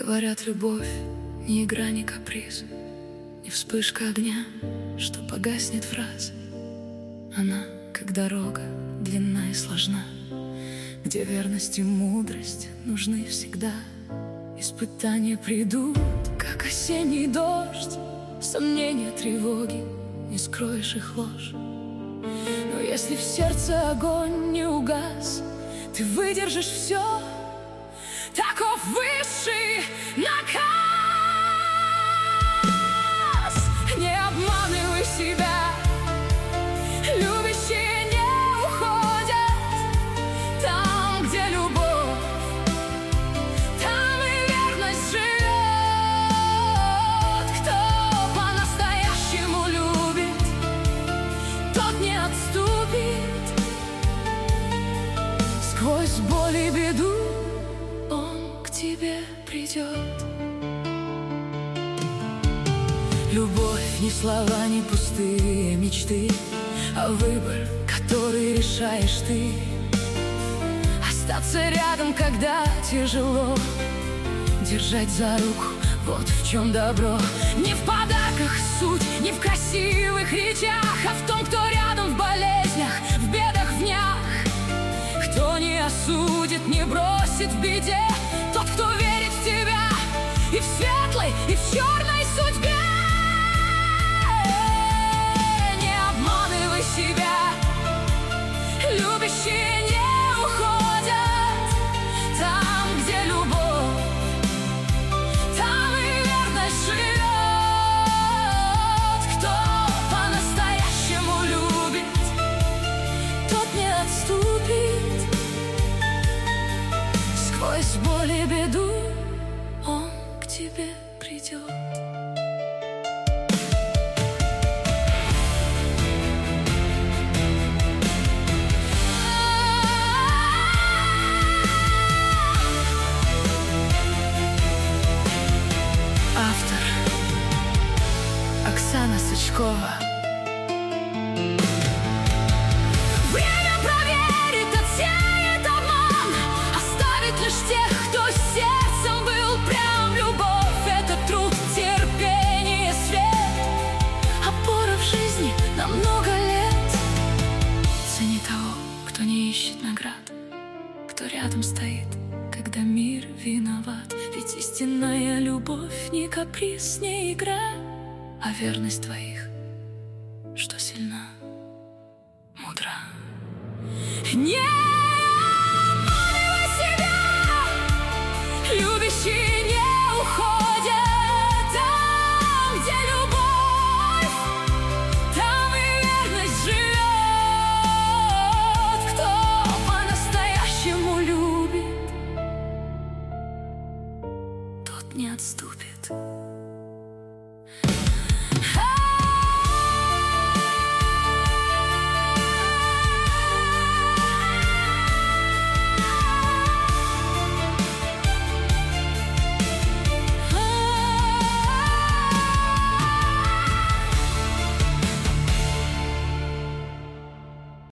Говорят, любовь не игра, не каприз, не вспышка огня, что погаснет враз. Она, как дорога, длинна и сложна, где верность и мудрость нужны всегда. Испытания придут, как осенний дождь, сомнения, тревоги, не скроешь их ложь. Но если в сердце огонь не угас, ты выдержишь все. Таков высший наказ. Не обманывай себя, любящие не уходят. Там, где любовь, там и верность живет. Кто по-настоящему любит, тот не отступит. Сквозь боль и беду он к тебе придет. Любовь не слова, не пустые мечты, а выбор, который решаешь ты. Остаться рядом, когда тяжело, держать за руку, вот в чем добро. Не в подарках суть, не в красивых речах, а в том, кто рядом в болезнях, в бедах, в днях. Кто не осудит, не бросит в беде, тот, кто верит в тебя и в светлой, и в черной судьбе. Не обманывай себя, любящие не уходят. Там, где любовь, там и верность живет. Кто по-настоящему любит, тот не отступит. Сквозь боль и беду он к тебе придет. Автор Оксана Сычкова. Время проверит, отсеет обман, оставит лишь тех, кто сердцем был прям. Любовь — это труд, терпение, свет, опора в жизни на много лет. Цени того, кто не ищет наград, кто рядом стоит, когда мир виноват. Ведь истинная любовь не каприз, не игра, а верность твоих, что сильна, мудра. Нет!